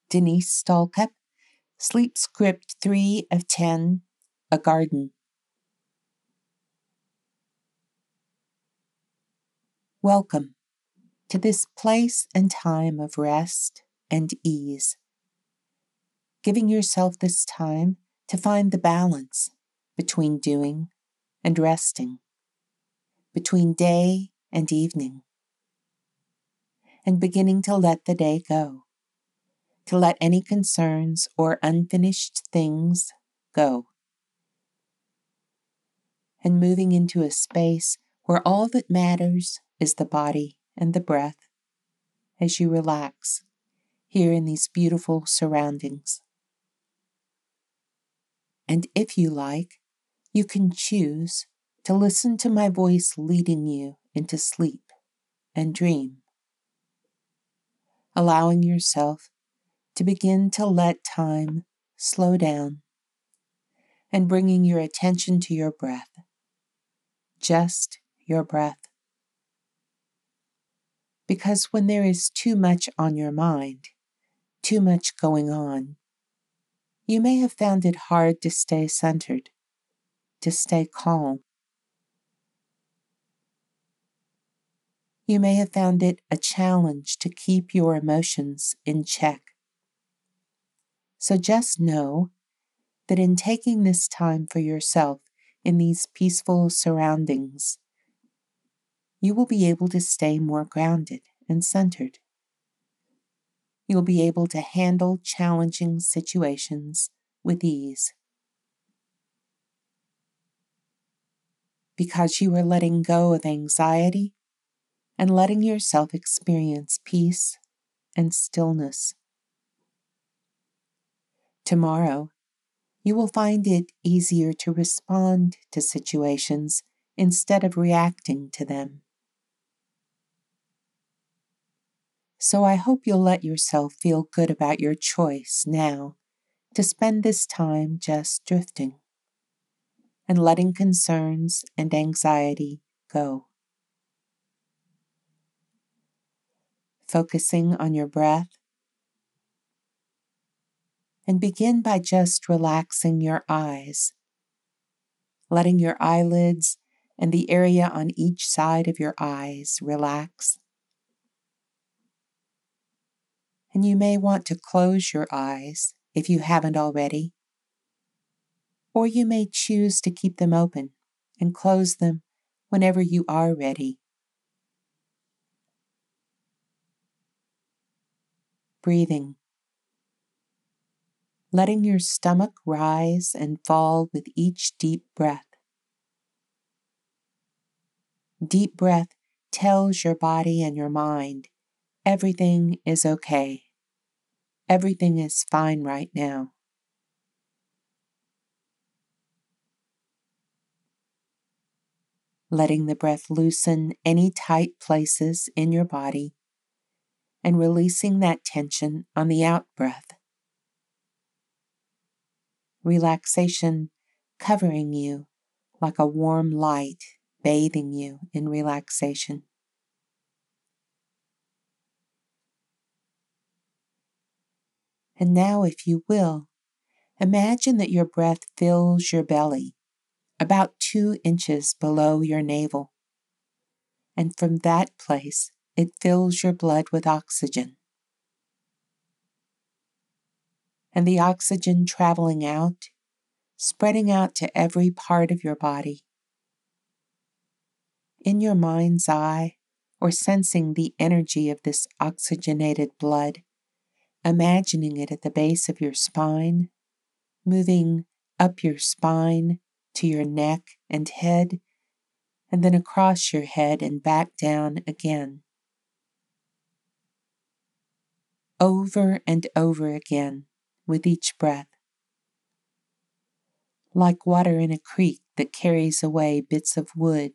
Denise Stallcup, Sleep Script 3 of 10, A Garden. Welcome to this place and time of rest and ease. Giving yourself this time to find the balance between doing and resting, between day and evening, and beginning to let the day go, to let any concerns or unfinished things go, and moving into a space where all that matters is the body and the breath as you relax here in these beautiful surroundings. And if you like, you can choose to listen to my voice leading you into sleep and dream, allowing yourself to begin to let time slow down and bringing your attention to your breath, just your breath. Because when there is too much on your mind, too much going on, you may have found it hard to stay centered, to stay calm. You may have found it a challenge to keep your emotions in check. So just know that in taking this time for yourself in these peaceful surroundings, you will be able to stay more grounded and centered. You'll be able to handle challenging situations with ease. Because you are letting go of anxiety and letting yourself experience peace and stillness. Tomorrow, you will find it easier to respond to situations instead of reacting to them. So I hope you'll let yourself feel good about your choice now to spend this time just drifting and letting concerns and anxiety go. Focusing on your breath, and begin by just relaxing your eyes, letting your eyelids and the area on each side of your eyes relax. And you may want to close your eyes if you haven't already, or you may choose to keep them open and close them whenever you are ready. Breathing. Letting your stomach rise and fall with each deep breath. Deep breath tells your body and your mind everything is okay. Everything is fine right now. Letting the breath loosen any tight places in your body and releasing that tension on the out breath. Relaxation covering you like a warm light, bathing you in relaxation. And now, if you will, imagine that your breath fills your belly, about 2 inches below your navel. And from that place, it fills your blood with oxygen. And the oxygen traveling out, spreading out to every part of your body. In your mind's eye, or sensing the energy of this oxygenated blood, imagining it at the base of your spine, moving up your spine to your neck and head, and then across your head and back down again. Over and over again with each breath. Like water in a creek that carries away bits of wood.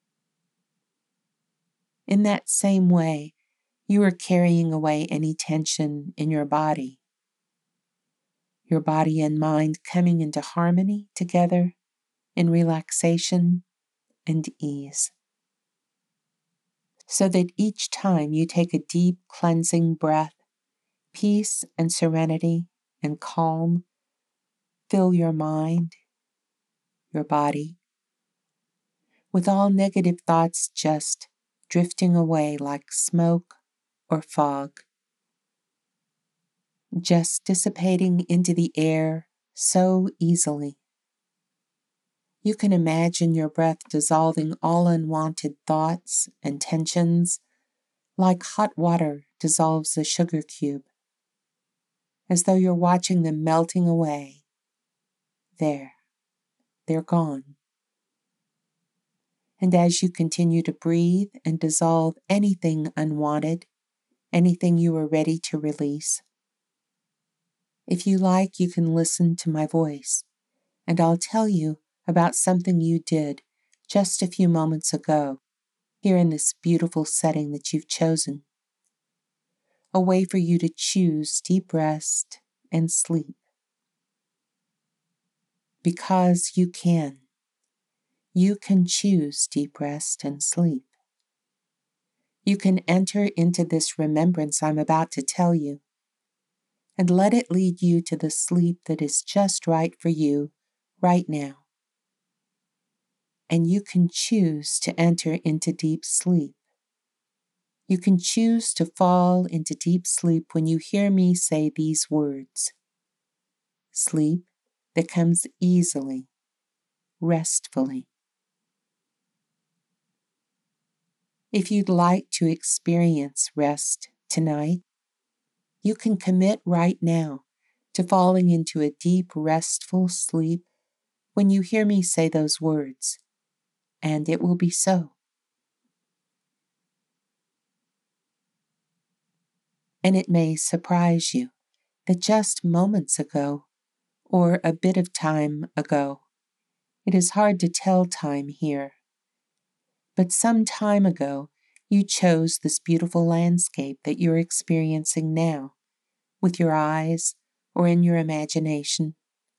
In that same way, you are carrying away any tension in your body. Your body and mind coming into harmony together in relaxation and ease. So that each time you take a deep cleansing breath, Peace and serenity and calm fill your mind, your body, with all negative thoughts just drifting away like smoke or fog, just dissipating into the air so easily. You can imagine your breath dissolving all unwanted thoughts and tensions like hot water dissolves a sugar cube, as though you're watching them melting away. There, they're gone. And as you continue to breathe and dissolve anything unwanted, anything you are ready to release, if you like, you can listen to my voice, and I'll tell you about something you did just a few moments ago here in this beautiful setting that you've chosen. A way for you to choose deep rest and sleep. Because you can. You can choose deep rest and sleep. You can enter into this remembrance I'm about to tell you, and let it lead you to the sleep that is just right for you right now. And you can choose to enter into deep sleep. You can choose to fall into deep sleep when you hear me say these words. Sleep that comes easily, restfully. If you'd like to experience rest tonight, you can commit right now to falling into a deep, restful sleep when you hear me say those words, and it will be so. And it may surprise you that just moments ago, or a bit of time ago, it is hard to tell time here, but some time ago you chose this beautiful landscape that you're experiencing now, with your eyes or in your imagination.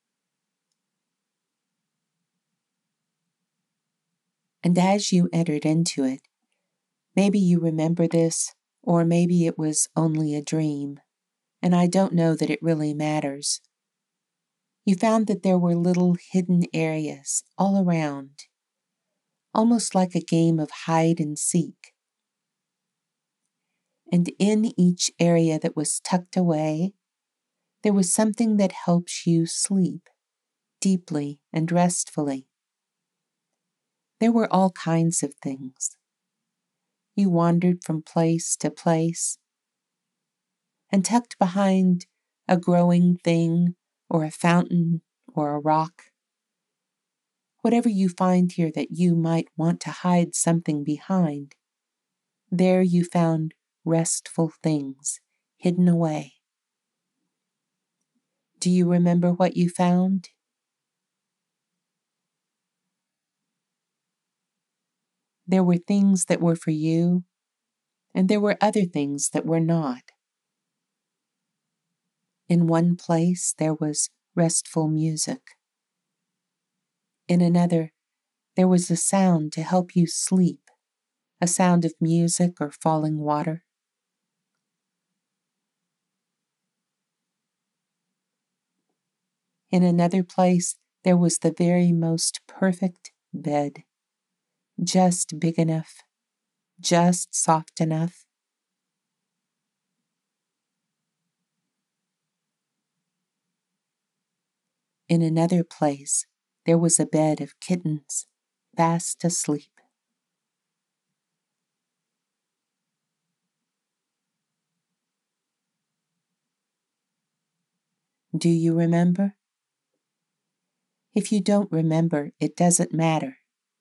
And as you entered into it, maybe you remember this, or maybe it was only a dream, and I don't know that it really matters. You found that there were little hidden areas all around, almost like a game of hide and seek. And in each area that was tucked away, there was something that helps you sleep deeply and restfully. There were all kinds of things. You wandered from place to place, and tucked behind a growing thing or a fountain or a rock, whatever you find here that you might want to hide something behind, there you found restful things hidden away. Do you remember what you found? There were things that were for you, and there were other things that were not. In one place, there was restful music. In another, there was a sound to help you sleep, a sound of music or falling water. In another place, there was the very most perfect bed, just big enough, just soft enough. In another place, there was a bed of kittens, fast asleep. Do you remember? If you don't remember, it doesn't matter.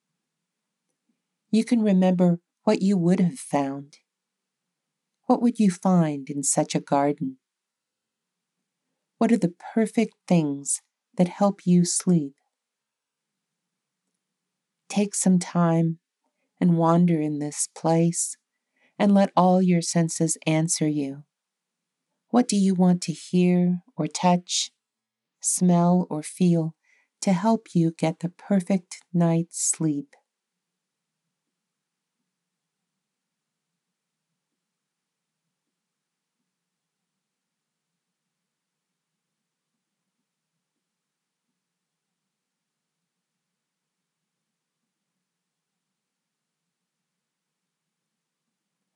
You can remember what you would have found. What would you find in such a garden? What are the perfect things that help you sleep? Take some time and wander in this place and let all your senses answer you. What do you want to hear or touch, smell or feel to help you get the perfect night's sleep?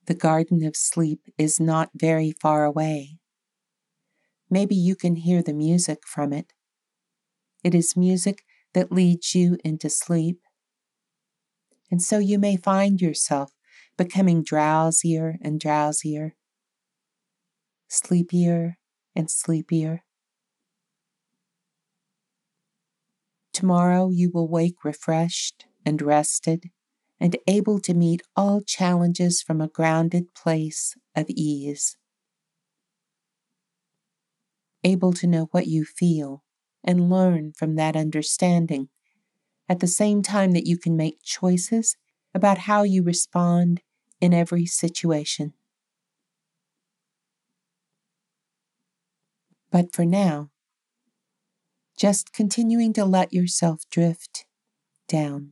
The garden of sleep is not very far away. Maybe you can hear the music from it. It is music that leads you into sleep. And so you may find yourself becoming drowsier and drowsier, sleepier and sleepier. Tomorrow you will wake refreshed and rested and able to meet all challenges from a grounded place of ease. Able to know what you feel and learn from that understanding, at the same time that you can make choices about how you respond in every situation. But for now, just continuing to let yourself drift down.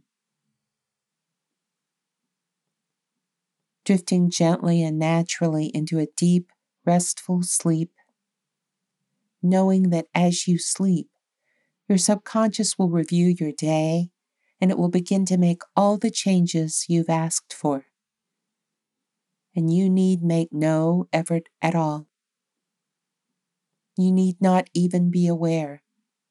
Drifting gently and naturally into a deep, restful sleep, knowing that as you sleep, your subconscious will review your day and it will begin to make all the changes you've asked for. And you need make no effort at all. You need not even be aware.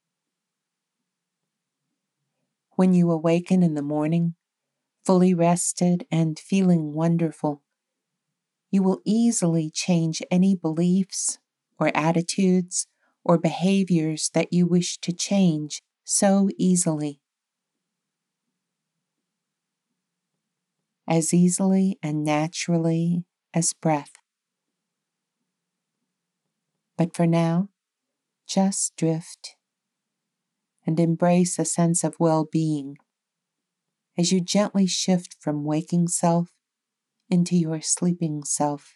When you awaken in the morning, fully rested and feeling wonderful, you will easily change any beliefs or attitudes or behaviors that you wish to change so easily. As easily and naturally as breath. But for now, just drift and embrace a sense of well-being as you gently shift from waking self into your sleeping self.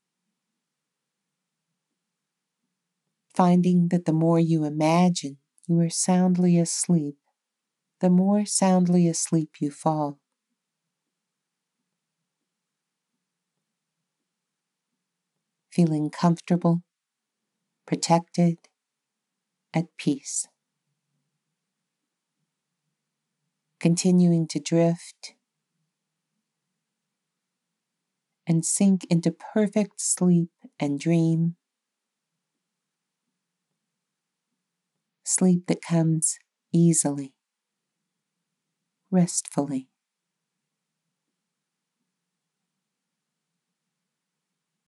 Finding that the more you imagine you are soundly asleep, the more soundly asleep you fall. Feeling comfortable, protected, at peace. Continuing to drift and sink into perfect sleep and dream. Sleep that comes easily, restfully.